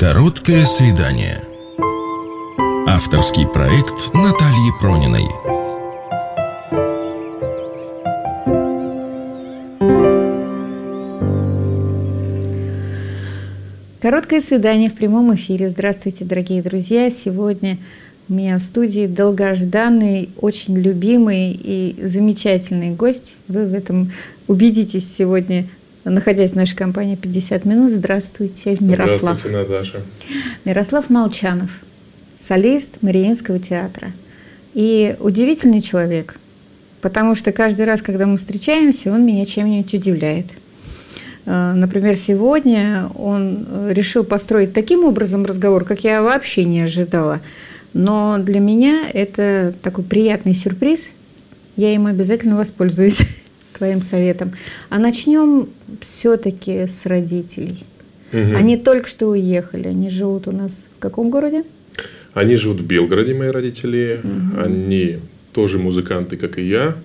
Короткое свидание. Авторский проект Натальи Прониной. Короткое свидание в прямом эфире. Здравствуйте, дорогие друзья. Сегодня у меня в студии долгожданный, очень любимый и замечательный гость. Вы в этом убедитесь сегодня, находясь в нашей компании 50 минут. Здравствуйте, Мирослав. Здравствуйте, Наташа. Мирослав Молчанов, солист Мариинского театра. И удивительный человек, потому что каждый раз, когда мы встречаемся, он меня чем-нибудь удивляет. Например, сегодня он решил построить таким образом разговор, как я вообще не ожидала. Но для меня это такой приятный сюрприз. Я им обязательно воспользуюсь, твоим советом. А начнем все-таки с родителей. Угу. Они только что уехали. Они живут у нас в каком городе? Они живут в Белгороде, мои родители. Угу. Они тоже музыканты, как и я.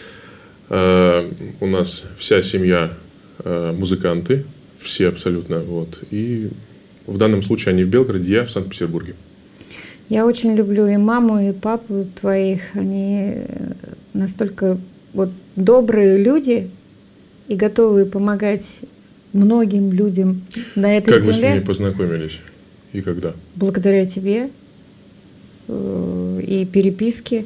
У нас вся семья музыканты, все абсолютно. Вот. И в данном случае они в Белгороде, я в Санкт-Петербурге. Я очень люблю и маму, и папу твоих. Они настолько добрые люди и готовы помогать многим людям на этой земле. Как вы с ними познакомились и когда? Благодаря тебе и переписке,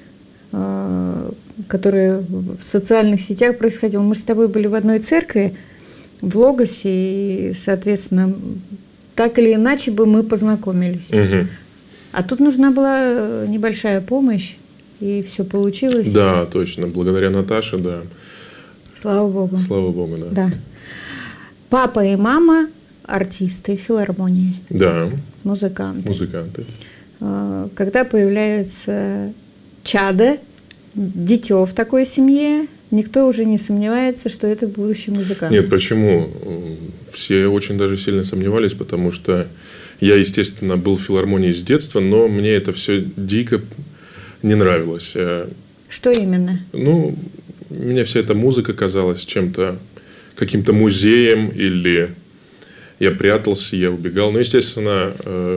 которая в социальных сетях происходила. Мы с тобой были в одной церкви, в Логосе, и, соответственно, так или иначе бы мы познакомились. Угу. А тут нужна была небольшая помощь, и все получилось. Да, точно. Благодаря Наташе, да. Слава Богу. Слава Богу, да. Да. Папа и мама артисты филармонии. Да. Музыканты. Музыканты. Когда появляется чадо, дитё в такой семье, никто уже не сомневается, что это будущий музыкант. Нет, почему? Все очень даже сильно сомневались, потому что я, естественно, был в филармонии с детства, но мне это все дико не нравилось. Что именно? Мне вся эта музыка казалась чем-то, каким-то музеем, или я прятался, я убегал. Естественно,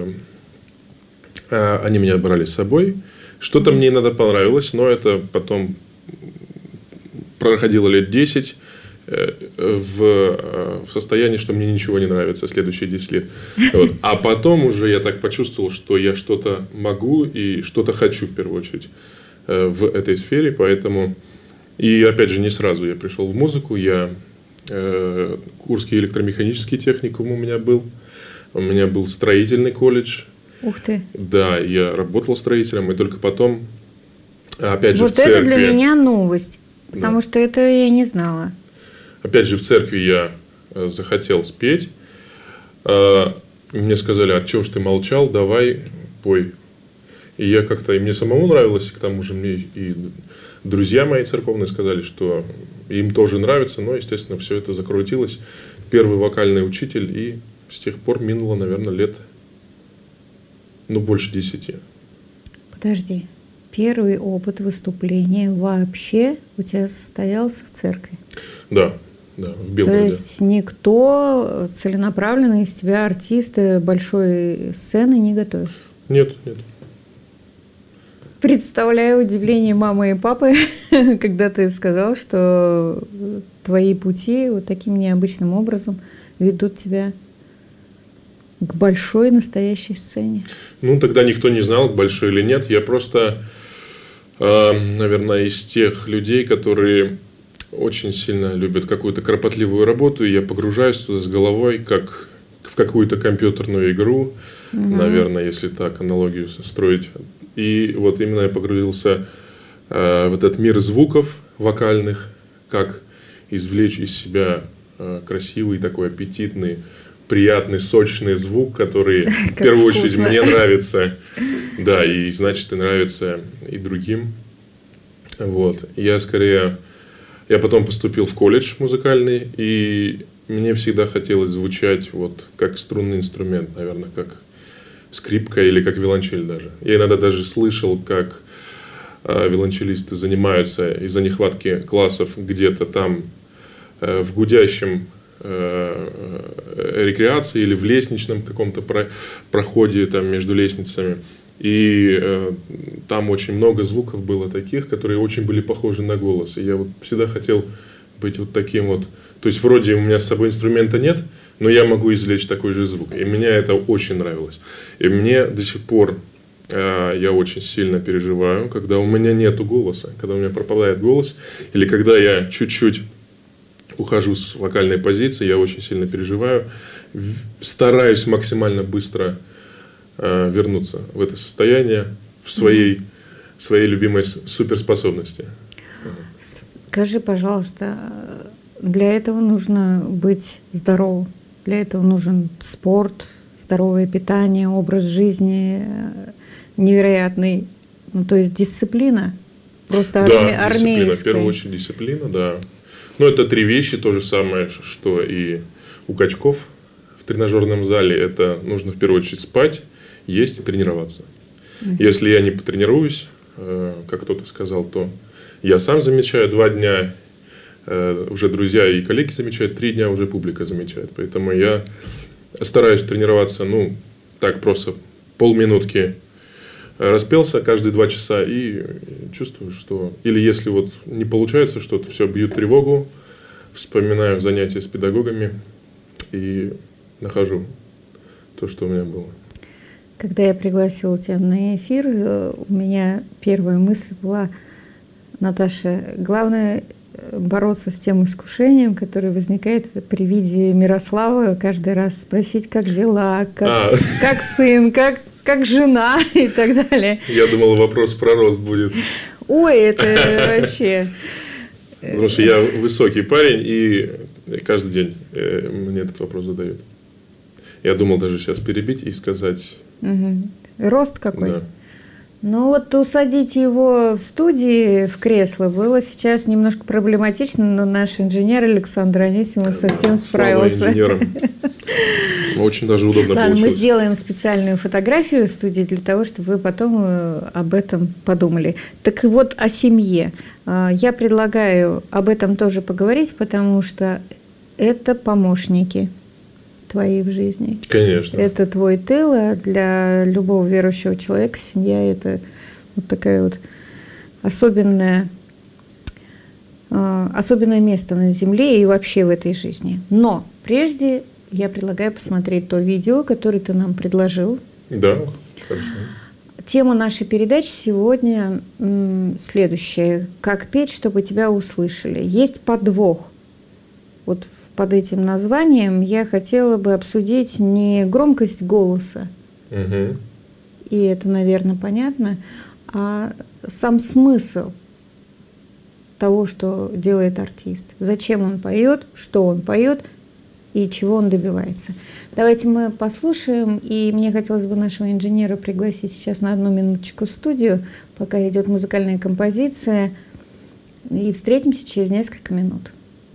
они меня брали с собой. Что-то мне иногда понравилось, но это потом проходило лет 10 в состоянии, что мне ничего не нравится следующие 10 лет. Вот. А потом уже я так почувствовал, что я что-то могу и что-то хочу в первую очередь в этой сфере. Поэтому, и опять же, не сразу я пришел в музыку. Курский электромеханический техникум у меня был строительный колледж. Ух ты. Да, я работал строителем, и только потом, опять же, в церкви. Вот это для меня новость, потому что это я не знала. Опять же, в церкви я захотел спеть. Мне сказали, а чего ж ты молчал, давай, пой. И я как-то, и мне самому нравилось, к тому же мне и друзья мои церковные сказали, что им тоже нравится, но, естественно, все это закрутилось. Первый вокальный учитель, и с тех пор минуло, наверное, лет... больше 10. Подожди. Первый опыт выступления вообще у тебя состоялся в церкви? Да, в Белгороде. То есть никто целенаправленно из тебя артиста большой сцены не готовил? Нет. Представляю удивление мамы и папы, когда ты сказал, что твои пути вот таким необычным образом ведут тебя к большой настоящей сцене. Тогда никто не знал, большой или нет. Я просто, наверное, из тех людей, которые очень сильно любят какую-то кропотливую работу, и я погружаюсь туда с головой, как в какую-то компьютерную игру, наверное, если так аналогию строить. И вот именно я погрузился в этот мир звуков вокальных, как извлечь из себя красивый, такой аппетитный, приятный, сочный звук, который в первую очередь мне нравится. Да, и значит, и нравится и другим. Вот. Я потом поступил в колледж музыкальный, и мне всегда хотелось звучать как струнный инструмент, наверное, как скрипка или как виолончель даже. Я иногда даже слышал, как виолончелисты занимаются из-за нехватки классов где-то там в гудящем рекреации или в лестничном каком-то проходе там, между лестницами. И там очень много звуков было таких, которые очень были похожи на голос. И я вот всегда хотел быть вот таким вот. То есть вроде у меня с собой инструмента нет, но я могу извлечь такой же звук. И мне это очень нравилось. И мне до сих пор я очень сильно переживаю, когда у меня нету голоса, когда у меня пропадает голос, или когда я чуть-чуть ухожу с вокальной позиции, я очень сильно переживаю, стараюсь максимально быстро вернуться в это состояние, в своей любимой суперспособности. Скажи, пожалуйста, для этого нужно быть здоровым, для этого нужен спорт, здоровое питание, образ жизни невероятный, ну, то есть дисциплина, просто армейская. Дисциплина, в первую очередь дисциплина, да. Но это 3 вещи, то же самое, что и у качков в тренажерном зале. Это нужно в первую очередь спать, есть и тренироваться. Если я не потренируюсь, как кто-то сказал, то я сам замечаю 2 дня, уже друзья и коллеги замечают, 3 дня уже публика замечает. Поэтому я стараюсь тренироваться, ну, так просто полминутки распелся каждые 2 часа и чувствую, что... Или если вот не получается что-то, все, бью тревогу, вспоминаю занятия с педагогами и нахожу то, что у меня было. Когда я пригласила тебя на эфир, у меня первая мысль была: Наташа, главное бороться с тем искушением, которое возникает при виде Мирослава, каждый раз спросить, как дела, как сын, как жена и так далее. Я думал, вопрос про рост будет. Ой, это вообще... Потому что я высокий парень, и каждый день мне этот вопрос задают. Я думал даже сейчас перебить и сказать... Рост какой? Да. Ну вот усадить его в студии в кресло было сейчас немножко проблематично, но наш инженер Александр Анисимов совсем справился. Слава инженерам. Очень даже удобно получилось. Мы сделаем специальную фотографию в студии для того, чтобы вы потом об этом подумали. Так вот, о семье. Я предлагаю об этом тоже поговорить, потому что это помощники твои в жизни. Конечно. Это твой тыл, а для любого верующего человека семья – это вот такая вот особенное место на земле и вообще в этой жизни. Но прежде я предлагаю посмотреть то видео, которое ты нам предложил. Да, хорошо. Тема нашей передачи сегодня следующая. Как петь, чтобы тебя услышали. Есть подвох. Вот под этим названием я хотела бы обсудить не громкость голоса, и это, наверное, понятно, а сам смысл того, что делает артист. Зачем он поет, что он поет и чего он добивается. Давайте мы послушаем, и мне хотелось бы нашего инженера пригласить сейчас на 1 минуточку в студию, пока идет музыкальная композиция, и встретимся через несколько минут.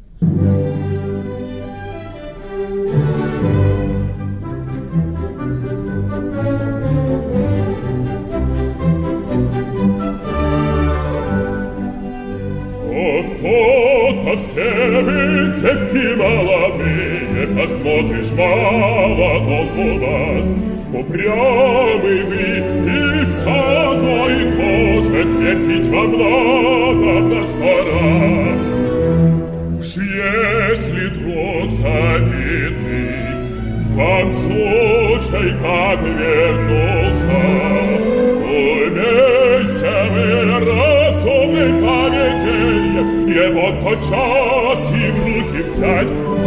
Кто-то все вы, девки молодые, посмотришь, мало толку вас. Упрямый вы, и все одно и то же, твердить вам надо на 100 раз. Уж если друг завидный, как случай, как вернулся, умейте вы разумный поведенье, его тотчас и в руки взять,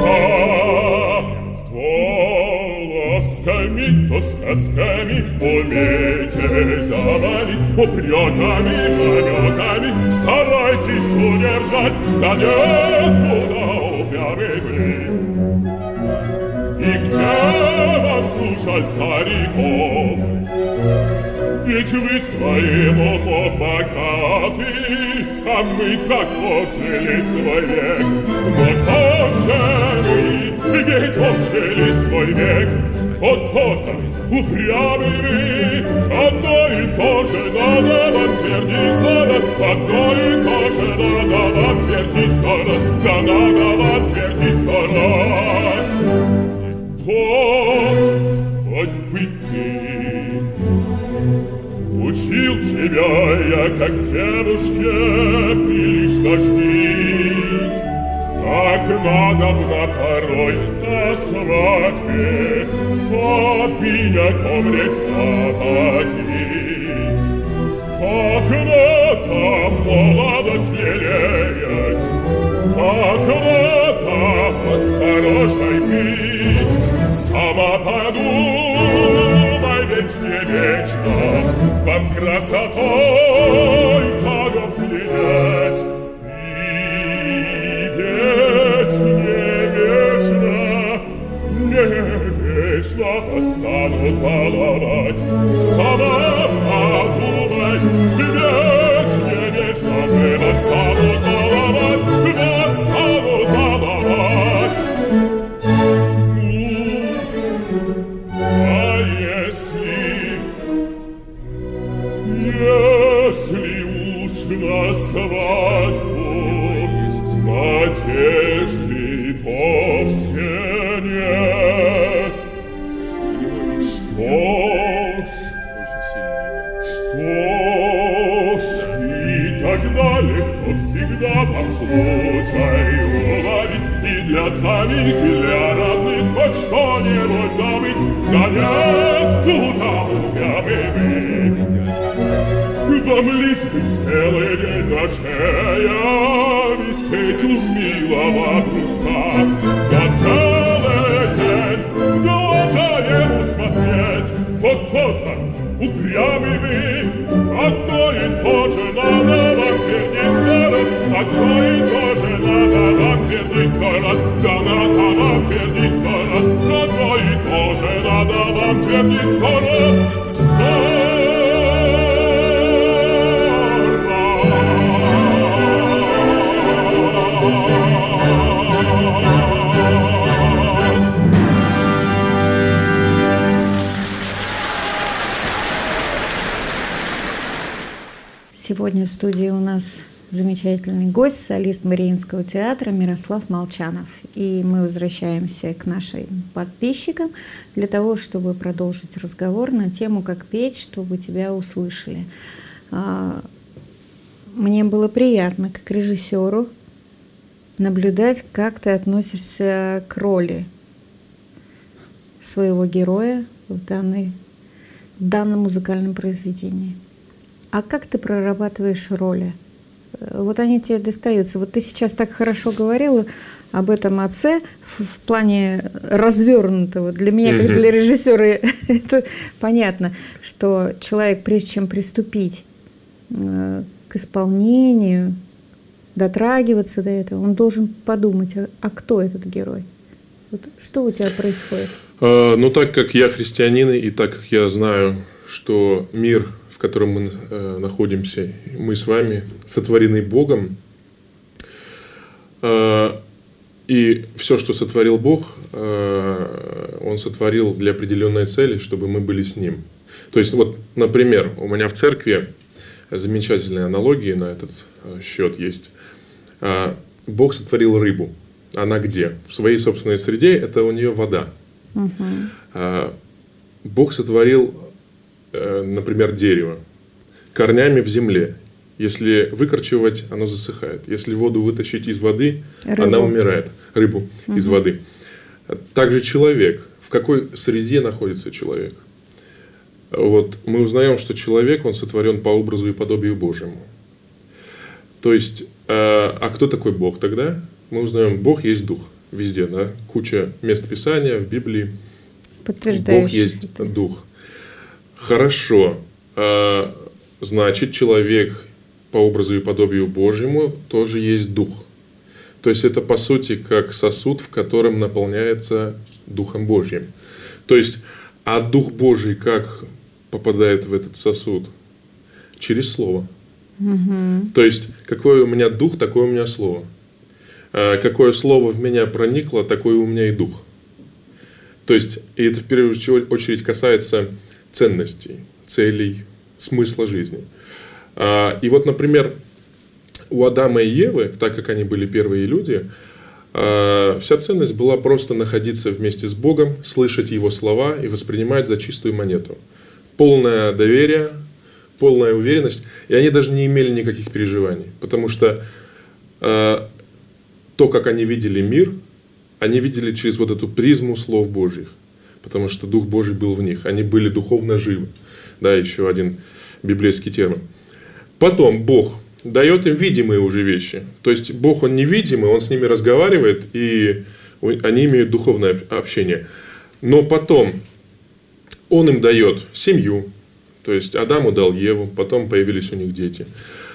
то ласками, то сказками умейте завалить, упреками, намеками старайтесь удержать, да нет, куда упрямый вы. И где вам слушать стариков? Ведь вы своим умом богаты, а мы так вот жили свой век. Но так жили, ведь он жили свой век. Вот-то, упрямый вы, одно и то же надо вам твердить 100 раз. Одно и то же надо вам твердить 100 раз. Да надо вам твердить 100 раз. хоть бы ты. Учил тебя я, как девушке, прилично жить, как надобно порой на свадьбе обиняком рецапотить, как надо молодость лелеять, как надо осторожной быть. Сама подумай, ведь не вечно вам красотой так пленять. И ведь не вечно станут баловать. Сама подумай, ведь не вечно же станут баловать, станут баловать. Если уж на свадьбу надежды вовсе нет, что ж, и тогда легко всегда вам случай уловить, и для самих, и для родных хоть что-нибудь добыть, занять куда успя быть. Вам лишь быть целый день на шее висеть уж милого кружка, да целый день в глаза ему смотреть. Вот то-то упрямый вы, одно и то же надо вам твердить 100 раз, одно и то же надо вам твердить 100 раз, да надо вам твердить 100 раз, одно и то же надо вам твердить 100 раз, 100. Сегодня в студии у нас замечательный гость, солист Мариинского театра Мирослав Молчанов. И мы возвращаемся к нашим подписчикам для того, чтобы продолжить разговор на тему «Как петь, чтобы тебя услышали». Мне было приятно, как режиссеру, наблюдать, как ты относишься к роли своего героя в данном музыкальном произведении. А как ты прорабатываешь роли? Вот они тебе достаются. Вот ты сейчас так хорошо говорила об этом отце в плане развернутого. Для меня, как для режиссера, это понятно, что человек, прежде чем приступить к исполнению, дотрагиваться до этого, он должен подумать, а кто этот герой? Вот что у тебя происходит? Ну, так как я христианин, и так как я знаю, что мир, в котором мы находимся, мы с вами сотворены Богом, и все, что сотворил Бог, Он сотворил для определенной цели, чтобы мы были с Ним. То есть, вот, например, у меня в церкви замечательные аналогии на этот счет есть. Бог сотворил рыбу. Она где? В своей собственной среде, это у нее вода. Бог сотворил, например, дерево корнями в земле. Если выкорчевать, оно засыхает. Если воду вытащить из воды, она умирает. Рыбу из воды. Также человек. В какой среде находится человек? Вот мы узнаем, что человек, он сотворен по образу и подобию Божьему. То есть, а кто такой Бог тогда? Мы узнаем, Бог есть Дух. Везде, да? Куча мест Писания в Библии. Бог есть Дух. Хорошо. Значит, человек по образу и подобию Божьему тоже есть Дух. То есть, это по сути как сосуд, в котором наполняется Духом Божьим. То есть, а Дух Божий как попадает в этот сосуд? Через Слово. То есть, какой у меня Дух, такое у меня Слово. Какое Слово в меня проникло, такой у меня и Дух. То есть, и это в первую очередь касается ценностей, целей, смысла жизни. И вот, например, у Адама и Евы, так как они были первые люди, Вся ценность была просто находиться вместе с Богом, слышать Его слова и воспринимать за чистую монету. Полное доверие, полная уверенность. И они даже не имели никаких переживаний. Потому что то, как они видели мир, они видели через вот эту призму слов Божьих. Потому что Дух Божий был в них. Они были духовно живы. Да, еще один библейский термин. Потом Бог дает им видимые уже вещи. То есть Бог, Он невидимый, Он с ними разговаривает, и они имеют духовное общение. Но потом Он им дает семью. То есть Адаму дал Еву, потом появились у них дети.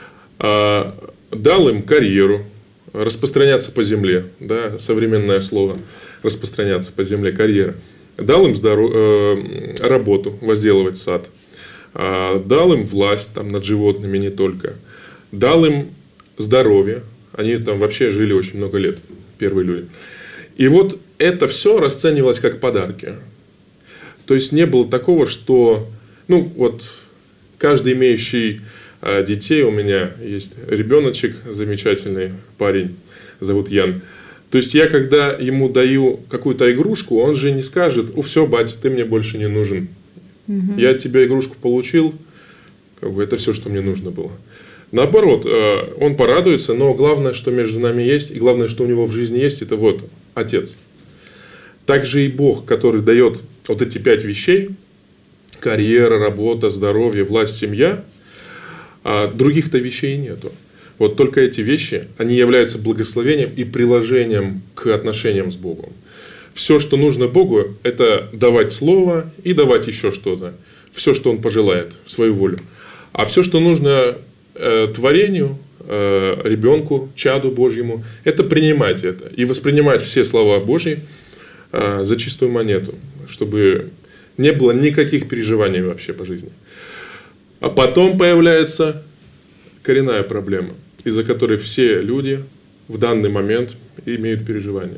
Дал им карьеру, распространяться по земле. Да, современное слово распространяться по земле, карьера. Дал им работу, возделывать сад. Дал им власть там, над животными не только. Дал им здоровье. Они там вообще жили очень много лет, первые люди. И вот это все расценивалось как подарки. То есть не было такого, что... Ну, вот каждый имеющий детей, у меня есть ребеночек, замечательный парень, зовут Ян. То есть я, когда ему даю какую-то игрушку, он же не скажет: все, батя, ты мне больше не нужен. Угу. Я от тебя игрушку получил, это все, что мне нужно было. Наоборот, он порадуется, но главное, что между нами есть, и главное, что у него в жизни есть, это вот Отец. Также и Бог, который дает вот эти 5 вещей: карьера, работа, здоровье, власть, семья, а других-то вещей нету. Вот только эти вещи, они являются благословением и приложением к отношениям с Богом. Все, что нужно Богу, это давать слово и давать еще что-то. Все, что Он пожелает, в свою волю. А все, что нужно творению, ребенку, чаду Божьему, это принимать это. И воспринимать все слова Божьи за чистую монету. Чтобы не было никаких переживаний вообще по жизни. А потом появляется коренная проблема, из-за которой все люди в данный момент имеют переживания.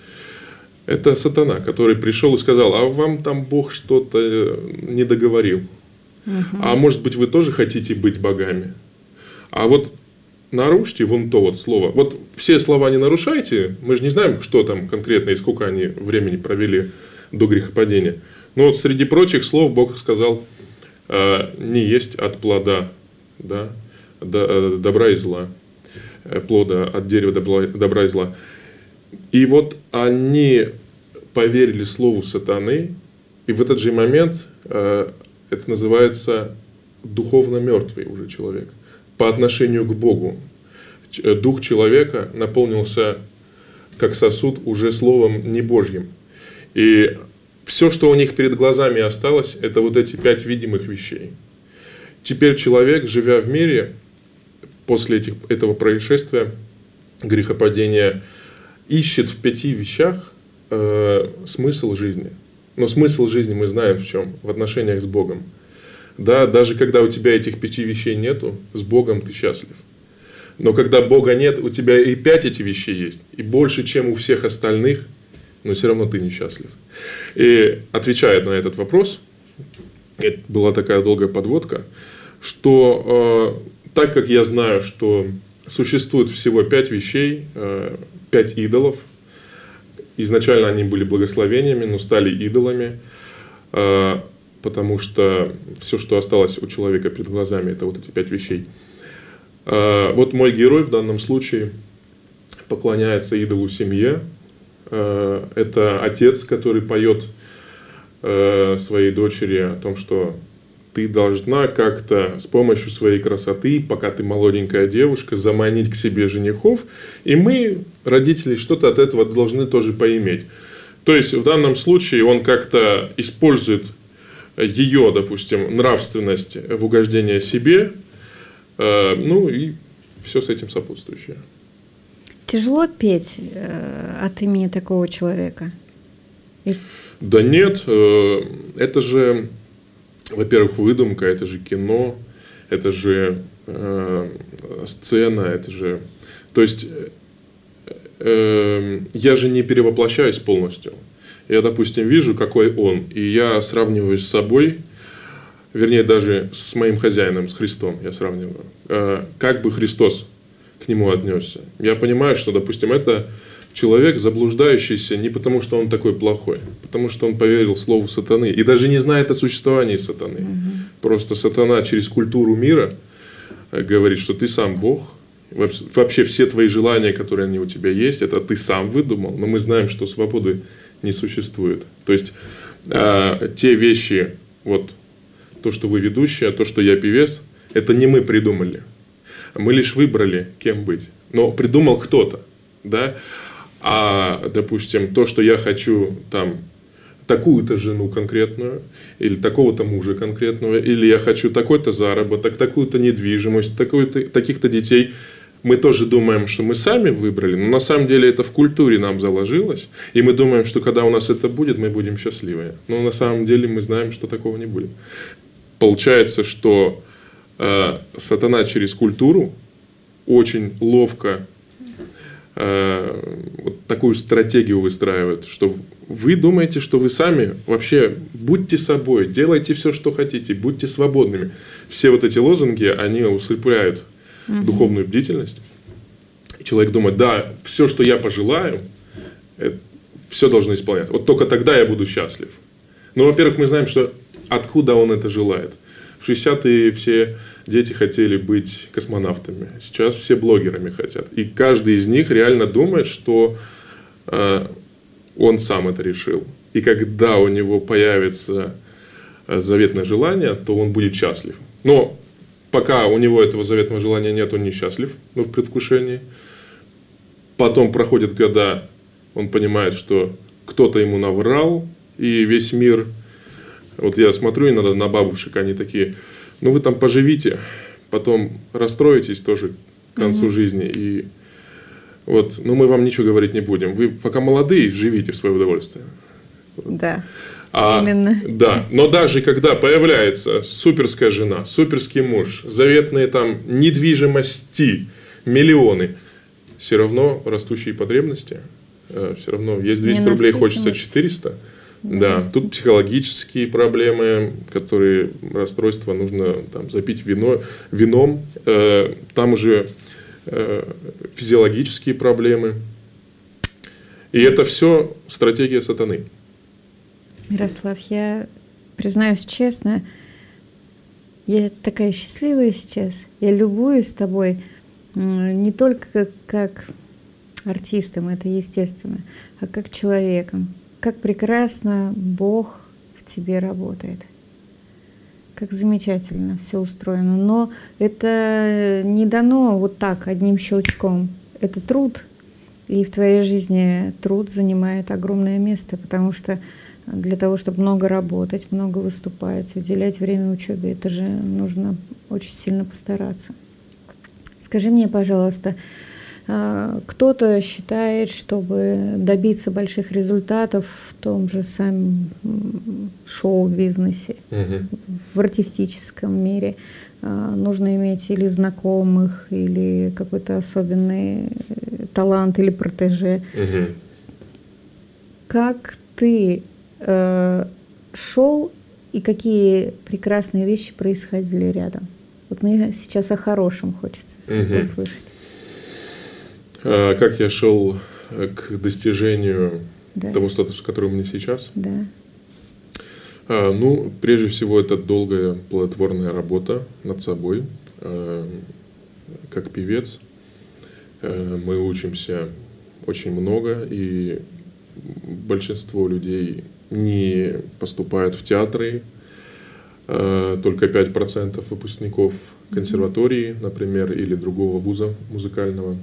Это сатана, который пришел и сказал: а вам там Бог что-то не договорил. А может быть, вы тоже хотите быть богами? А вот нарушьте вон то вот слово. Вот все слова не нарушайте. Мы же не знаем, что там конкретно и сколько они времени провели до грехопадения. Но вот среди прочих слов Бог сказал: не есть от плода, да, добра и зла. Плода от дерева добра и зла. И вот они поверили слову сатаны, и в этот же момент это называется духовно мертвый уже человек по отношению к Богу. Дух человека наполнился как сосуд уже словом не Божьим. И все, что у них перед глазами осталось, это вот эти 5 видимых вещей. Теперь человек, живя в мире, после этого происшествия, грехопадения, ищет в 5 вещах смысл жизни. Но смысл жизни мы знаем в чем? В отношениях с Богом. Да, даже когда у тебя этих 5 вещей нету, с Богом ты счастлив. Но когда Бога нет, у тебя и 5 этих вещей есть, и больше, чем у всех остальных, но все равно ты несчастлив. И отвечая на этот вопрос, это была такая долгая подводка, что так как я знаю, что существует всего 5 вещей, 5 идолов, изначально они были благословениями, но стали идолами, потому что все, что осталось у человека перед глазами, это вот эти 5 вещей. Вот мой герой в данном случае поклоняется идолу семье. Это отец, который поет своей дочери о том, что ты должна как-то с помощью своей красоты, пока ты молоденькая девушка, заманить к себе женихов, и мы, родители, что-то от этого должны тоже поиметь. То есть, в данном случае он как-то использует ее, допустим, нравственность в угождение себе, ну и все с этим сопутствующее. Тяжело петь от имени такого человека? Да нет, это же, во-первых, выдумка, это же кино, это же сцена, это же... То есть, я же не перевоплощаюсь полностью. Я, допустим, вижу, какой он, и я сравниваюсь с собой, вернее, даже с моим хозяином, с Христом я сравниваю. Как бы Христос к нему отнесся. Я понимаю, что, допустим, это человек, заблуждающийся не потому, что он такой плохой, потому что он поверил слову сатаны и даже не знает о существовании сатаны. Просто сатана через культуру мира говорит, что ты сам Бог. Вообще все твои желания, которые они у тебя есть, это ты сам выдумал. Но мы знаем, что свободы не существует. То есть те вещи, вот то, что вы ведущая, то, что я певец, это не мы придумали. Мы лишь выбрали, кем быть. Но придумал кто-то, да? А, допустим, то, что я хочу там такую-то жену конкретную, или такого-то мужа конкретного, или я хочу такой-то заработок, такую-то недвижимость, таких-то детей, мы тоже думаем, что мы сами выбрали, но на самом деле это в культуре нам заложилось, и мы думаем, что когда у нас это будет, мы будем счастливы. Но на самом деле мы знаем, что такого не будет. Получается, что сатана через культуру очень ловко вот такую стратегию выстраивает, что вы думаете, что вы сами вообще будьте собой, делайте все, что хотите, будьте свободными. Все вот эти лозунги, они усыпляют духовную бдительность. И человек думает, да, все, что я пожелаю, все должно исполняться. Вот только тогда я буду счастлив. Ну, во-первых, мы знаем, что откуда он это желает. В 60-е все дети хотели быть космонавтами. Сейчас все блогерами хотят. И каждый из них реально думает, что он сам это решил. И когда у него появится заветное желание, то он будет счастлив. Но пока у него этого заветного желания нет, он несчастлив, в предвкушении. Потом проходят года, он понимает, что кто-то ему наврал, и весь мир... Вот я смотрю иногда на бабушек, они такие, ну вы там поживите, потом расстроитесь тоже к концу жизни. И вот, ну мы вам ничего говорить не будем. Вы пока молодые, живите в свое удовольствие. Да, именно. Да, но даже когда появляется суперская жена, суперский муж, заветные там недвижимости, миллионы, все равно растущие потребности, все равно есть 200 рублей, хочется 400. Да, тут психологические проблемы, которые расстройства нужно там, запить вином, там уже физиологические проблемы. И это все стратегия сатаны. Ярослав, я признаюсь честно, я такая счастливая сейчас. Я любуюсь тобой не только как артистом, это естественно, а как человеком. Как прекрасно Бог в тебе работает. Как замечательно все устроено. Но это не дано вот так, одним щелчком. Это труд. И в твоей жизни труд занимает огромное место, потому что для того, чтобы много работать, много выступать, уделять время учебе, это же нужно очень сильно постараться. Скажи мне, пожалуйста, кто-то считает, чтобы добиться больших результатов в том же самом шоу-бизнесе, в артистическом мире, нужно иметь или знакомых, или какой-то особенный талант, или протеже. Как ты шел и какие прекрасные вещи происходили рядом? Вот мне сейчас о хорошем хочется услышать. Как я шел к достижению того статуса, который у меня сейчас? Да. Ну, прежде всего, это долгая плодотворная работа над собой. Как певец мы учимся очень много, и большинство людей не поступают в театры. Только 5% выпускников консерватории, например, или другого вуза музыкального.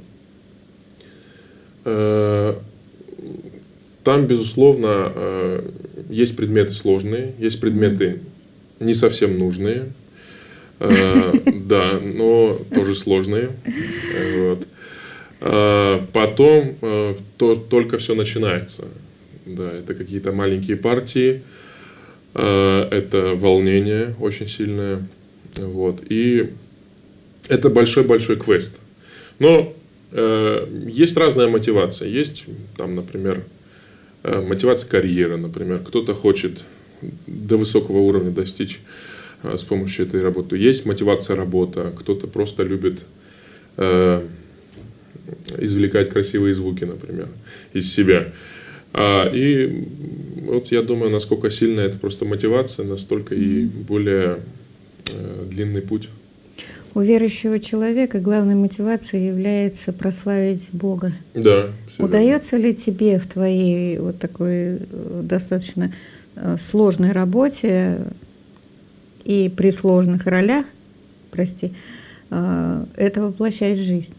Там, безусловно, есть предметы сложные, есть предметы не совсем нужные, да, но тоже сложные. Вот. Потом только все начинается. Да, это какие-то маленькие партии, это волнение очень сильное. Вот. И это большой-большой квест. Но есть разная мотивация. Есть, там, например, мотивация карьеры, например. Кто-то хочет до высокого уровня достичь с помощью этой работы. Есть мотивация работа. Кто-то просто любит извлекать красивые звуки, например, из себя. И вот я думаю, насколько сильная это просто мотивация, настолько и более длинный путь. У верующего человека главной мотивацией является прославить Бога. Да. Удается ли тебе в твоей вот такой достаточно сложной работе и при сложных ролях, это воплощать в жизнь?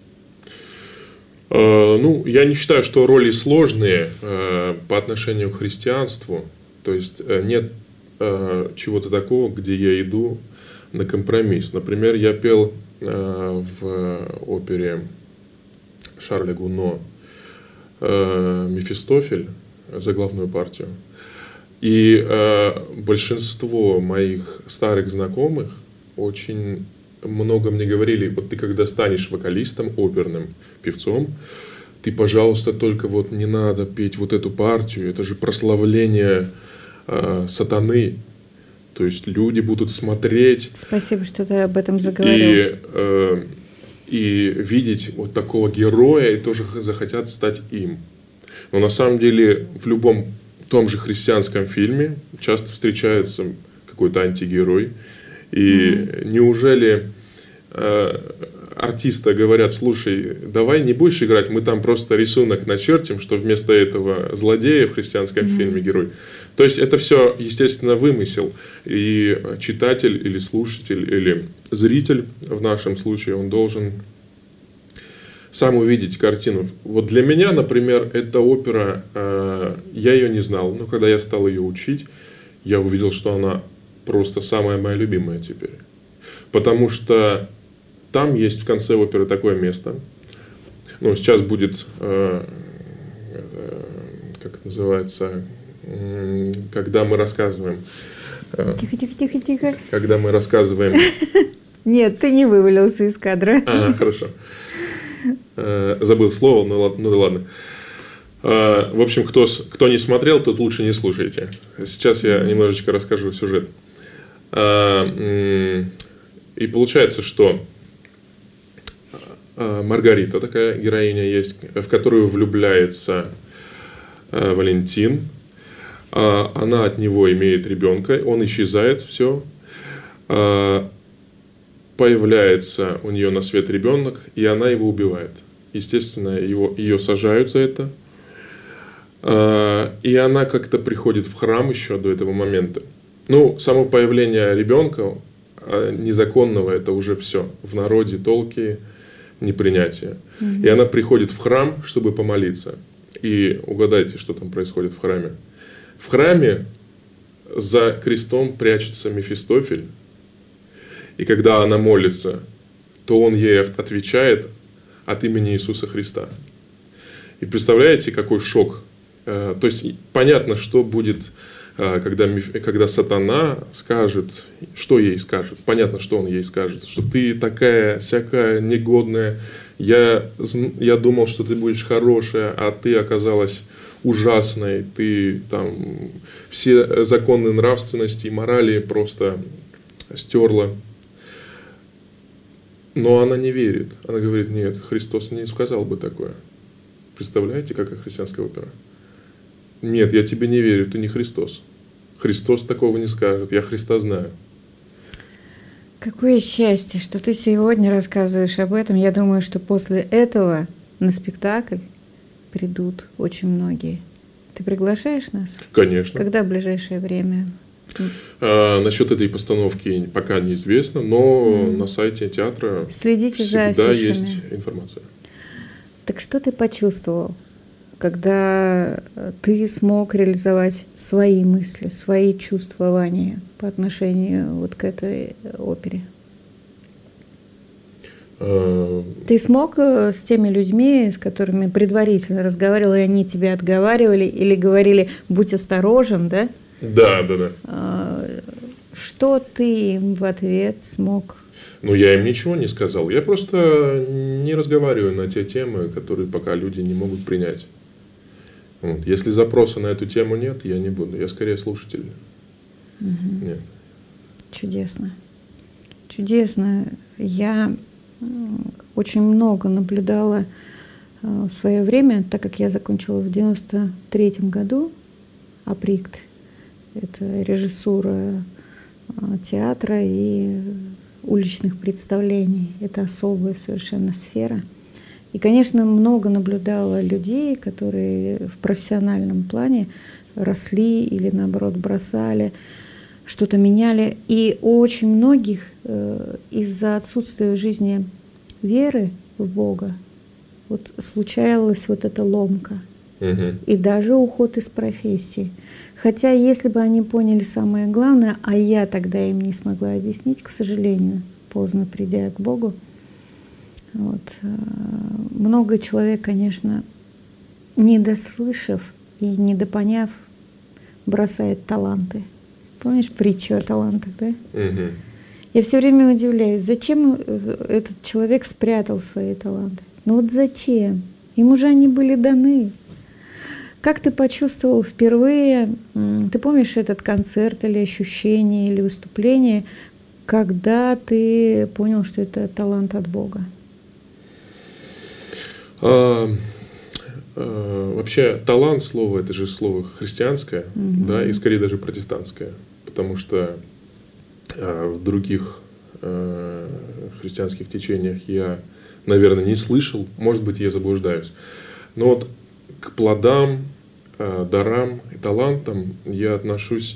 Ну, я не считаю, что роли сложные по отношению к христианству. То есть нет чего-то такого, где я иду на компромисс. Например, я пел в опере Шарля Гуно «Мефистофель», заглавную партию. И большинство моих старых знакомых очень много мне говорили: вот ты когда станешь вокалистом, оперным певцом, ты, пожалуйста, только вот не надо петь вот эту партию, это же прославление сатаны. То есть люди будут смотреть. Спасибо, что ты об этом заговорил. И видеть вот такого героя, и тоже захотят стать им. Но на самом деле в любом том же христианском фильме часто встречается какой-то антигерой. И неужели артиста говорят: слушай, давай не будешь играть, мы там просто рисунок начертим, что вместо этого злодея в христианском фильме герой. То есть это все, естественно, вымысел. И читатель или слушатель или зритель в нашем случае, он должен сам увидеть картину. Вот для меня, например, эта опера, я ее не знал, но когда я стал ее учить, я увидел, что она просто самая моя любимая теперь. Потому что там есть в конце оперы такое место. Ну, сейчас будет, как это называется, когда мы рассказываем. Тихо. Когда мы рассказываем. Нет, ты не вывалился из кадра. Хорошо. Забыл слово, ну да ладно. В общем, кто не смотрел, тот лучше не слушайте. Сейчас я немножечко расскажу сюжет. И получается, что Маргарита, такая героиня есть, в которую влюбляется Валентин. Она от него имеет ребенка, он исчезает, все. Появляется у нее на свет ребенок, и она его убивает. Естественно, ее сажают за это. И она как-то приходит в храм еще до этого момента. Ну, само появление ребенка незаконного, это уже все. В народе толки, непринятие. И она приходит в храм, чтобы помолиться. И угадайте, что там происходит в храме. В храме за крестом прячется Мефистофель. И когда она молится, то он ей отвечает от имени Иисуса Христа. И представляете, какой шок? То есть понятно, что будет, когда сатана скажет, что ей скажет. Понятно, что он ей скажет, что ты такая, сякая, негодная. Я думал, что ты будешь хорошая, а ты оказалась ужасной. Ты там все законы нравственности и морали просто стерла. Но она не верит. Она говорит: нет, Христос не сказал бы такое. Представляете, какая христианская опера? Нет, я тебе не верю, ты не Христос. Христос такого не скажет, я Христа знаю. Какое счастье, что ты сегодня рассказываешь об этом. Я думаю, что после этого на спектакль придут очень многие. Ты приглашаешь нас? Конечно. Когда в ближайшее время? Насчет этой постановки пока неизвестно, но на сайте театра следите за всегда афишами. есть информация. Так что ты почувствовал, когда ты смог реализовать свои мысли, свои чувствования по отношению вот к этой опере? Ты смог с теми людьми, с которыми предварительно разговаривал, и они тебя отговаривали или говорили: будь осторожен, да? Да. Что ты им в ответ смог? Ну, я им ничего не сказал. Я просто не разговариваю на те темы, которые пока люди не могут принять. Вот. Если запроса на эту тему нет, я не буду. Я скорее слушатель. Нет. Чудесно. Чудесно. Я очень много наблюдала в свое время, так как я закончила в 93-м году АПРИКТ. Это режиссура театра и уличных представлений. Это особая совершенно сфера. И, конечно, много наблюдала людей, которые в профессиональном плане росли или, наоборот, бросали, что-то меняли. И у очень многих из-за отсутствия в жизни веры в Бога вот случалась вот эта ломка. И даже уход из профессии. Хотя, если бы они поняли самое главное, а я тогда им не смогла объяснить, к сожалению, поздно придя к Богу, вот, много человек, конечно, недослышав и недопоняв, бросает таланты. Помнишь притчу о талантах, да? Я все время удивляюсь, зачем этот человек спрятал свои таланты? Ну вот зачем? Ему же они были даны. Как ты почувствовал впервые, ты помнишь этот концерт или ощущение, или выступление, когда ты понял, что это талант от Бога? Вообще талант, слово, это же слово христианское, да, и скорее даже протестантское, потому что в других христианских течениях я, наверное, не слышал, может быть, я заблуждаюсь. Но вот к плодам, дарам и талантам я отношусь,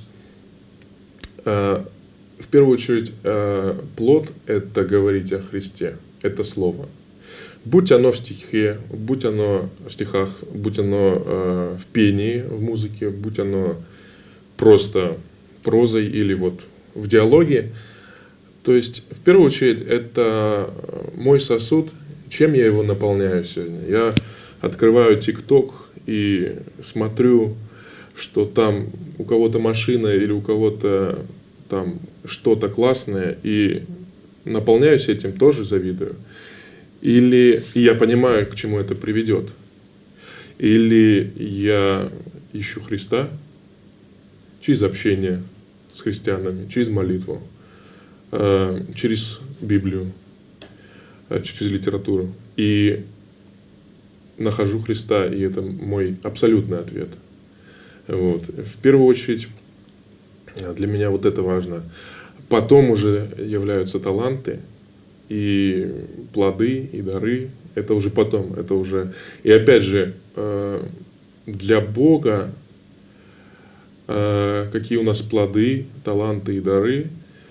в первую очередь, плод – это говорить о Христе, это слово. Будь оно в стихе, будь оно в стихах, будь оно в пении, в музыке, будь оно просто прозой или вот в диалоге. То есть, в первую очередь, это мой сосуд, чем я его наполняю сегодня. Я открываю ТикТок и смотрю, что там у кого-то машина или у кого-то там что-то классное, и наполняюсь этим, тоже завидую. Или я понимаю, к чему это приведет. Или я ищу Христа через общение с христианами, через молитву, через Библию, через литературу. И нахожу Христа, и это мой абсолютный ответ. Вот. В первую очередь для меня вот это важно. Потом уже являются таланты, и плоды, и дары. Это уже потом. Это уже... И опять же, для Бога какие у нас плоды, таланты и дары,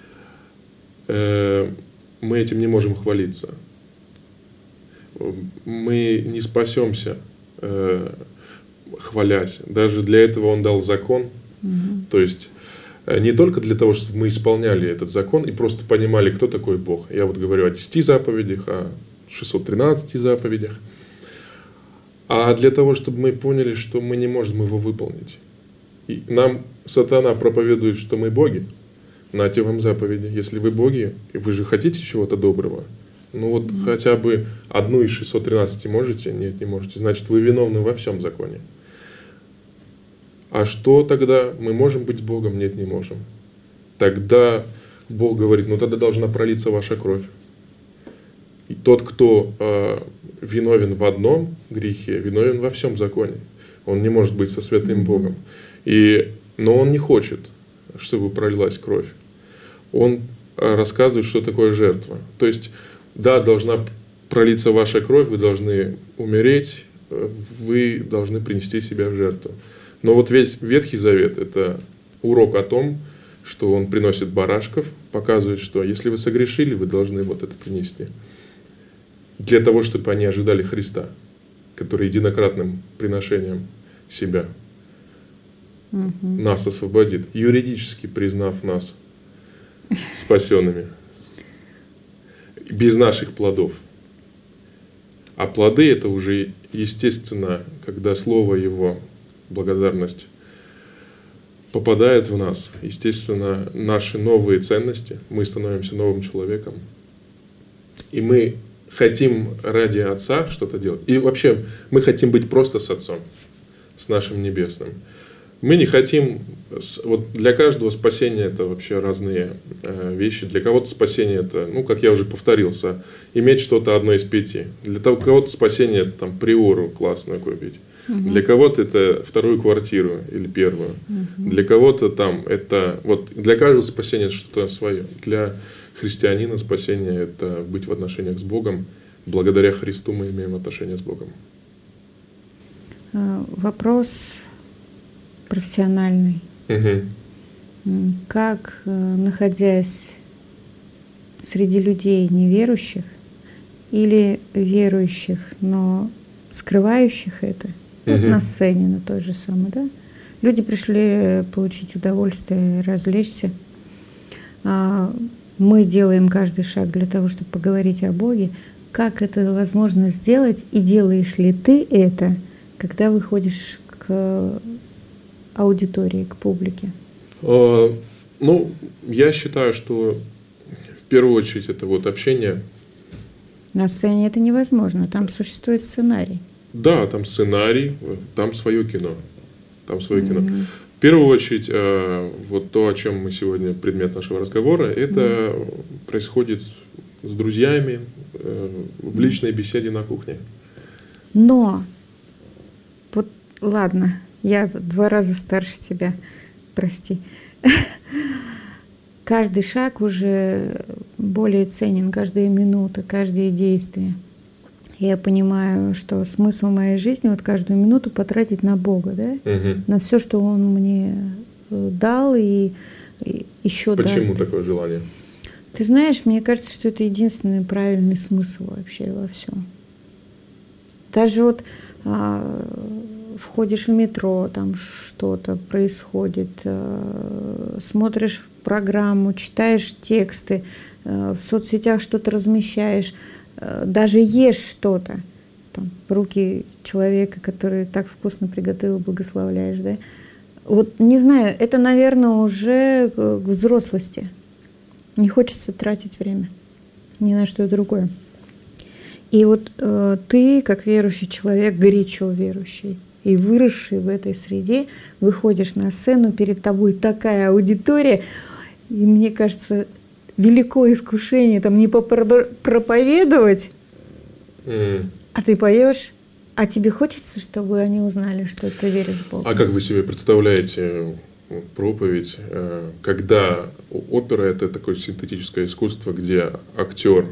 мы этим не можем хвалиться. Мы не спасемся, хвалясь. Даже для этого Он дал закон. То есть не только для того, чтобы мы исполняли этот закон и просто понимали, кто такой Бог. Я вот говорю о 10 заповедях, о 613 заповедях. А для того, чтобы мы поняли, что мы не можем его выполнить. И нам сатана проповедует, что мы боги. Нате вам заповеди. Если вы боги, и вы же хотите чего-то доброго, ну вот хотя бы одну из 613 можете? Нет, не можете. Значит, вы виновны во всем законе. А что тогда? Мы можем быть с Богом? Нет, не можем. Тогда Бог говорит, ну тогда должна пролиться ваша кровь. И тот, кто виновен в одном грехе, виновен во всем законе. Он не может быть со святым Богом. Но он не хочет, чтобы пролилась кровь. Он рассказывает, что такое жертва. То есть, да, должна пролиться ваша кровь, вы должны умереть, вы должны принести себя в жертву. Но вот весь Ветхий Завет – это урок о том, что он приносит барашков, показывает, что если вы согрешили, вы должны вот это принести. Для того, чтобы они ожидали Христа, который единократным приношением себя нас освободит, юридически признав нас спасенными, без наших плодов. А плоды – это уже естественно, когда Слово Его, благодарность, попадает в нас, естественно, наши новые ценности, мы становимся новым человеком, и мы хотим ради Отца что-то делать. И вообще мы хотим быть просто с Отцом, с нашим Небесным. Мы не хотим... Вот для каждого спасение это вообще разные вещи. Для кого-то спасение это, ну, как я уже повторился, иметь что-то одно из 5. Для кого-то спасение это там приору классную купить. Для кого-то это вторую квартиру или первую. Для кого-то там это... Вот для каждого спасение это что-то свое. Для христианина спасение это быть в отношениях с Богом. Благодаря Христу мы имеем отношения с Богом. Вопрос профессиональный. Как, находясь среди людей неверующих или верующих, но скрывающих это, вот на сцене, на той же самой, да? Люди пришли получить удовольствие, развлечься. Мы делаем каждый шаг для того, чтобы поговорить о Боге. Как это возможно сделать, и делаешь ли ты это, когда выходишь к аудитории, к публике? Ну, я считаю, что в первую очередь это вот общение. На сцене это невозможно, там существует сценарий. Да, там сценарий, там свое кино. Там свое кино. В первую очередь, вот то, о чем мы сегодня, предмет нашего разговора, это происходит с друзьями в личной беседе на кухне. Но, вот ладно, я в 2 раза старше тебя, прости. Каждый шаг уже более ценен, каждая минута, каждое действие. Я понимаю, что смысл моей жизни вот каждую минуту потратить на Бога, да? На все, что Он мне дал и еще даст. Почему такое желание? Ты знаешь, мне кажется, что это единственный правильный смысл вообще во всем. Даже вот входишь в метро, там что-то происходит, смотришь программу, читаешь тексты, в соцсетях что-то размещаешь, даже ешь что-то, там, руки человека, который так вкусно приготовил, благословляешь, да? Вот не знаю, это, наверное, уже к взрослости. Не хочется тратить время ни на что другое. И вот ты, как верующий человек, горячо верующий и выросший в этой среде, выходишь на сцену, перед тобой такая аудитория, и мне кажется, великое искушение там не проповедовать, а ты поешь, а тебе хочется, чтобы они узнали, что ты веришь в Бога. А как вы себе представляете проповедь, когда опера — это такое синтетическое искусство, где актер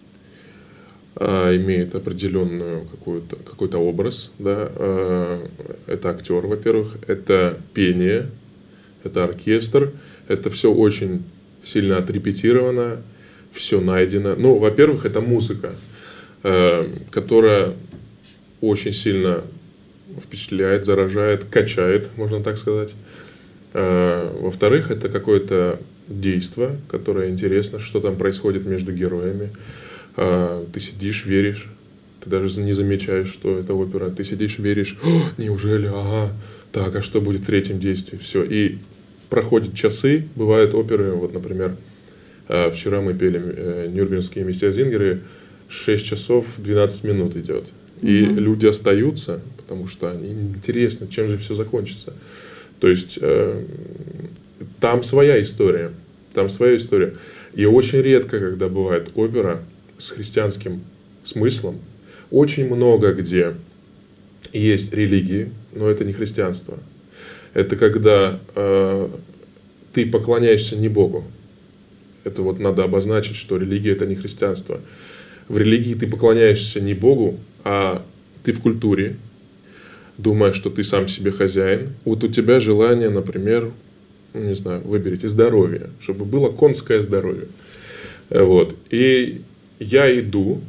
имеет определенную какой-то образ, да? Это актер, во-первых, это пение, это оркестр, это все очень сильно отрепетировано, все найдено. Ну, во-первых, это музыка, которая очень сильно впечатляет, заражает, качает, можно так сказать. Во-вторых, это какое-то действо, которое интересно, что там происходит между героями. Ты сидишь, веришь, ты даже не замечаешь, что это опера. Ты сидишь, веришь, неужели, ага, так, а что будет в третьем действии? Все. И проходят часы, бывают оперы, вот, например, вчера мы пели «Нюрнбергские мистер-зингеры», 6 часов 12 минут идет. И люди остаются, потому что они интересно, чем же все закончится. То есть там своя история. Там своя история. И очень редко, когда бывает опера с христианским смыслом, очень много где есть религии, но это не христианство. Это когда ты поклоняешься не Богу. Это вот надо обозначить, что религия — это не христианство. В религии ты поклоняешься не Богу, а ты в культуре, думая, что ты сам себе хозяин. Вот у тебя желание, например, не знаю, выберите здоровье, чтобы было конское здоровье. Вот. И я иду,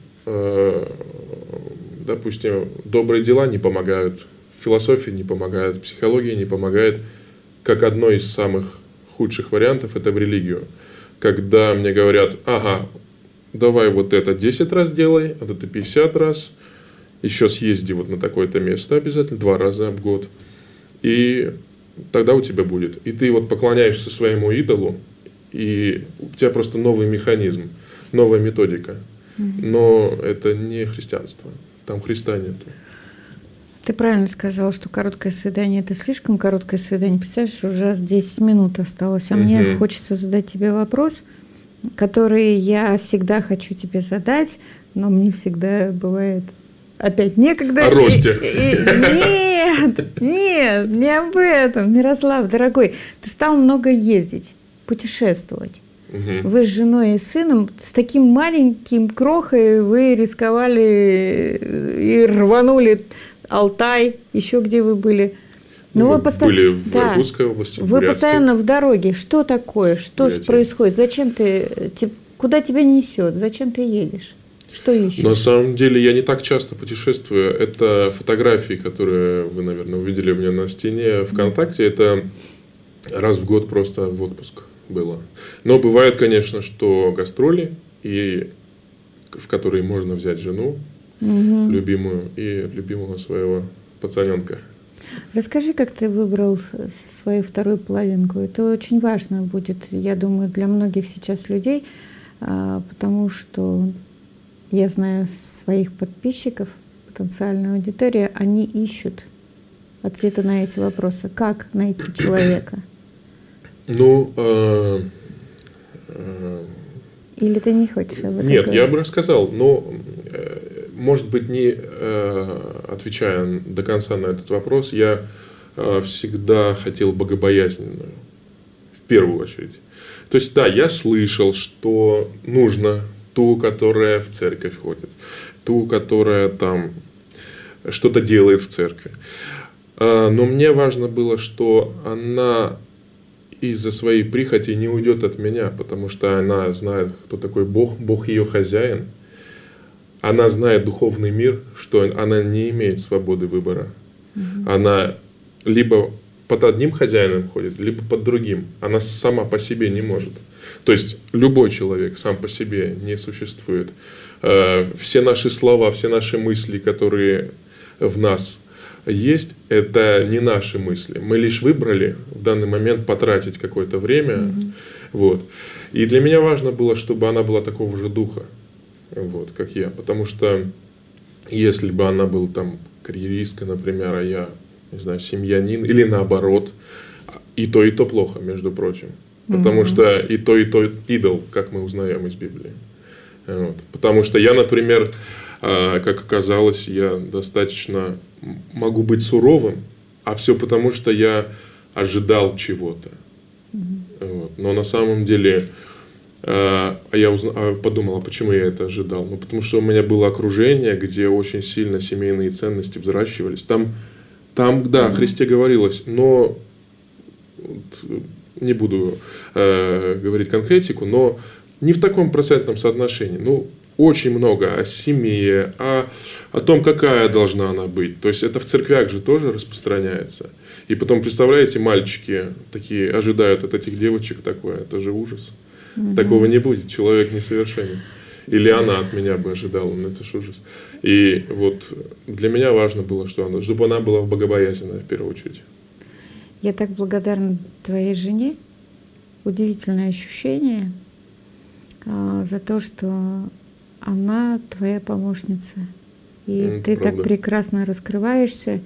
допустим, добрые дела не помогают, философия не помогает, психология не помогает. Как одно из самых худших вариантов — это в религию. Когда мне говорят, ага, давай вот это 10 раз делай, а это 50 раз, еще съезди вот на такое-то место обязательно, 2 раза в год, и тогда у тебя будет. И ты вот поклоняешься своему идолу, и у тебя просто новый механизм, новая методика. Но это не христианство, там Христа нету. Ты правильно сказала, что короткое свидание – это слишком короткое свидание. Представляешь, уже 10 минут осталось. А мне хочется задать тебе вопрос, который я всегда хочу тебе задать, но мне всегда бывает опять некогда. О росте. Нет, не об этом. Мирослав, дорогой, ты стал много ездить, путешествовать. Вы с женой и сыном с таким маленьким крохой вы рисковали и рванули Алтай, еще где вы были. Ну, вы были в Иркутской области, вы постоянно в дороге. Что такое? Что происходит? Зачем ты? Куда тебя несет? Зачем ты едешь? Что ищешь? На самом деле я не так часто путешествую. Это фотографии, которые вы, наверное, увидели у меня на стене ВКонтакте. Это раз в год просто в отпуск было. Но бывает, конечно, что гастроли, и в которые можно взять жену, любимую, и любимого своего пацаненка. Расскажи, как ты выбрал свою вторую половинку. Это очень важно будет, я думаю, для многих сейчас людей, потому что я знаю своих подписчиков, потенциальную аудиторию, они ищут ответы на эти вопросы. Как найти человека? Ну, или ты не хочешь об этом Нет, говорить? я бы рассказал, но, может быть, не отвечая до конца на этот вопрос, я всегда хотел богобоязненную, в первую очередь. То есть, да, я слышал, что нужно ту, которая в церковь ходит, ту, которая там что-то делает в церкви. Но мне важно было, что она из-за своей прихоти не уйдет от меня, потому что она знает, кто такой Бог, Бог ее хозяин. Она знает духовный мир, что она не имеет свободы выбора. Она либо под одним хозяином ходит, либо под другим. Она сама по себе не может. То есть любой человек сам по себе не существует. Все наши слова, все наши мысли, которые в нас есть, это не наши мысли. Мы лишь выбрали в данный момент потратить какое-то время. Вот. И для меня важно было, чтобы она была такого же духа, вот, как я. Потому что если бы она была там карьеристка, например, а я, не знаю, семьянин, или наоборот, и то плохо, между прочим. Потому что и то идол, как мы узнаем из Библии. Вот. Потому что я, например, как оказалось, я достаточно могу быть суровым, а все потому, что я ожидал чего-то. Вот. Но на самом деле я подумал, а почему я это ожидал? Ну, потому что у меня было окружение, где очень сильно семейные ценности взращивались. Там да, о Христе говорилось, но не буду говорить конкретику, но не в таком процентном соотношении. Ну, очень много о семье, о том, какая должна она быть. То есть это в церквях же тоже распространяется. И потом, представляете, мальчики такие ожидают от этих девочек такое. Это же ужас. Такого не будет. Человек несовершенен. Или она от меня бы ожидала, но это же ужас. И вот для меня важно было, чтобы она была богобоязненная в первую очередь. Я так благодарна твоей жене. Удивительное ощущение за то, что она твоя помощница. И ты правда. так прекрасно раскрываешься.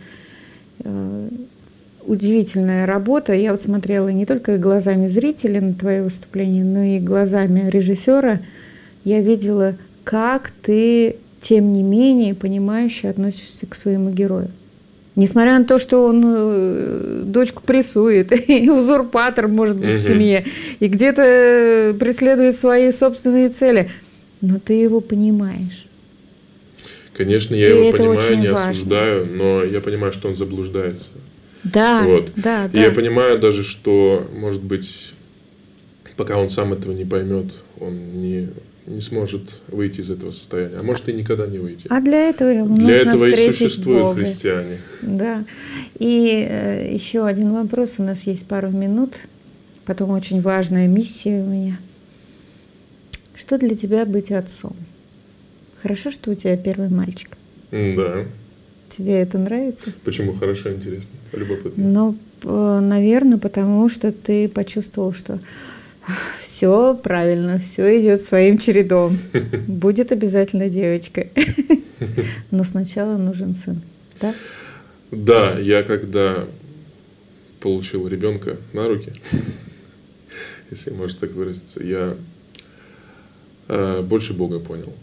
Удивительная работа. Я вот смотрела не только глазами зрителя на твое выступление, но и глазами режиссера. Я видела, как ты, тем не менее, понимающе относишься к своему герою. Несмотря на то, что он дочку прессует, и узурпатор, может быть, в семье, и где-то преследует свои собственные цели, но ты его понимаешь. Конечно, я его понимаю, не осуждаю, но я понимаю, что он заблуждается. Да, вот. да. И я понимаю даже, что, может быть, пока он сам этого не поймет, он не сможет выйти из этого состояния. А может и никогда не выйти. А для этого и существуют Бога. Христиане. Да. И еще один вопрос. У нас есть пару минут. Потом очень важная миссия у меня. Что для тебя быть отцом? Хорошо, что у тебя первый мальчик? Да. Тебе это нравится? Почему хорошо, интересно, любопытно? Ну, наверное, потому что ты почувствовал, что все правильно, все идет своим чередом. Будет обязательно девочка. Но сначала нужен сын, да? Да, я когда получил ребенка на руки, если можно так выразиться, я больше Бога понял,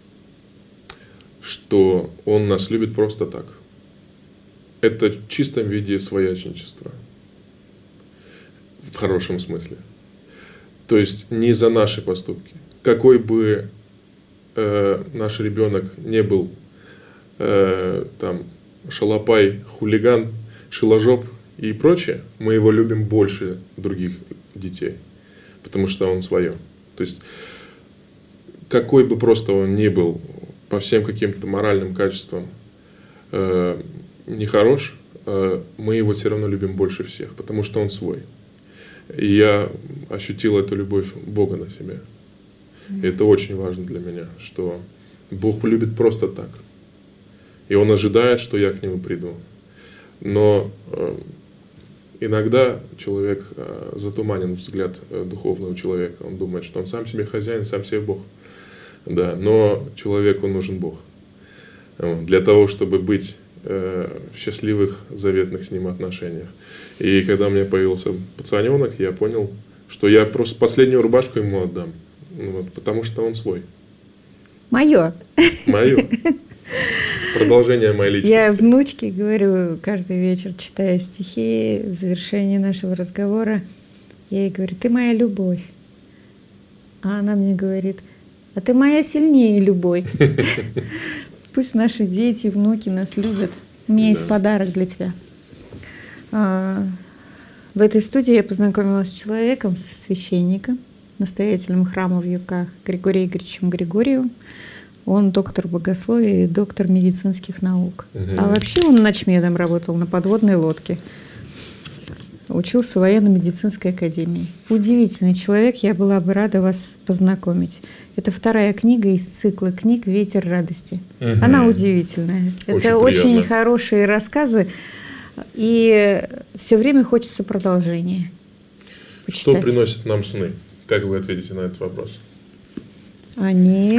что Он нас любит просто так. Это в чистом виде своячничество, в хорошем смысле. То есть не за наши поступки. Какой бы наш ребенок не был там шалопай, хулиган, шиложоп и прочее, мы его любим больше других детей, потому что он свое. То есть какой бы просто он ни был по всем каким-то моральным качествам нехорош, мы его все равно любим больше всех, потому что он свой. И я ощутил эту любовь Бога на себе. И это очень важно для меня, что Бог любит просто так. И Он ожидает, что я к Нему приду. Но иногда человек затуманен, взгляд духовного человека. Он думает, что он сам себе хозяин, сам себе Бог. Да, но человеку нужен Бог. Для того, чтобы быть в счастливых, заветных с Ним отношениях. И когда у меня появился пацаненок, я понял, что я просто последнюю рубашку ему отдам. Вот, потому что он свой. Мое. Мое. Продолжение моей личности. Я внучке говорю каждый вечер, читая стихи, в завершении нашего разговора, я ей говорю: ты моя любовь. А она мне говорит: а ты моя сильнее любовь. Пусть наши дети, внуки нас любят. У меня есть подарок для тебя. В этой студии я познакомилась с человеком, с священником, настоятелем храма в Юкках Григорием Игоревичем Григорьевым. Он доктор богословия и доктор медицинских наук. А вообще он начмедом работал на подводной лодке. Учился в военно-медицинской академии. Удивительный человек, я была бы рада вас познакомить. Это вторая книга из цикла книг «Ветер радости». Она удивительная. Это очень хорошие рассказы, и все время хочется продолжения. Что приносят нам сны? Как вы ответите на этот вопрос? Они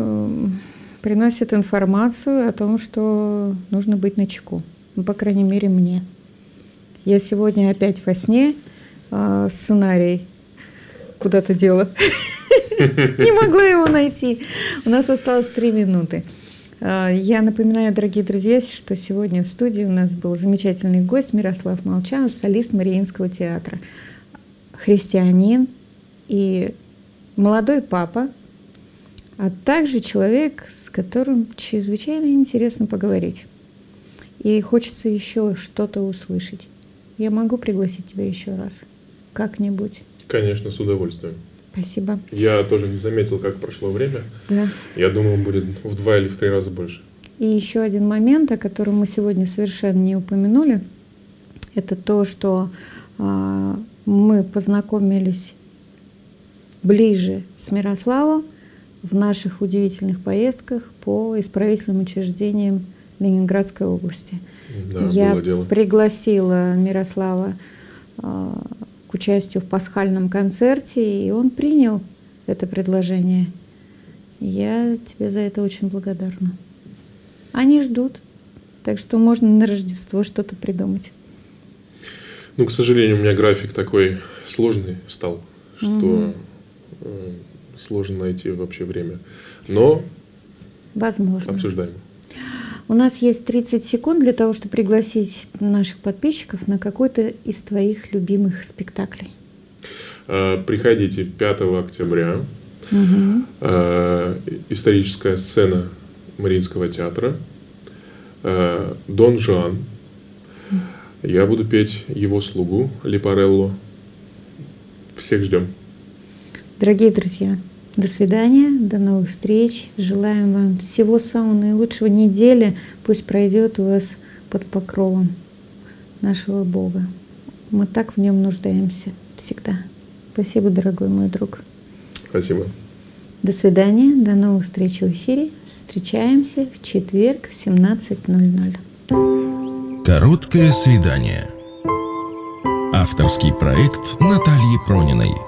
приносят информацию о том, что нужно быть начеку. Ну, по крайней мере, мне. Я сегодня опять во сне сценарий куда-то дела. Не могла его найти. У нас осталось 3 минуты. Я напоминаю, дорогие друзья, что сегодня в студии у нас был замечательный гость Мирослав Молчанов, солист Мариинского театра, христианин и молодой папа, а также человек, с которым чрезвычайно интересно поговорить. И хочется еще что-то услышать. Я могу пригласить тебя еще раз? Как-нибудь? Конечно, с удовольствием. Спасибо. Я тоже не заметил, как прошло время. Да. Я думал, будет в 2 или в 3 раза больше. И еще один момент, о котором мы сегодня совершенно не упомянули, это то, что мы познакомились ближе с Мирославом в наших удивительных поездках по исправительным учреждениям Ленинградской области. Да, я было дело. Пригласила Мирослава к участию в пасхальном концерте, и он принял это предложение. Я тебе за это очень благодарна. Они ждут, так что можно на Рождество что-то придумать. Ну, к сожалению, у меня график такой сложный стал, что сложно найти вообще время. Но возможно. Обсуждаем. У нас есть 30 секунд для того, чтобы пригласить наших подписчиков на какой-то из твоих любимых спектаклей. Приходите 5 октября. Историческая сцена Мариинского театра. Дон Жуан. Я буду петь его слугу Лепарелло. Всех ждем. Дорогие друзья, до свидания, до новых встреч. Желаем вам всего самого наилучшего. Неделя пусть пройдет у вас под покровом нашего Бога. Мы так в нем нуждаемся всегда. Спасибо, дорогой мой друг. Спасибо. До свидания, до новых встреч в эфире. Встречаемся в четверг в 17:00. Короткое свидание. Авторский проект Натальи Прониной.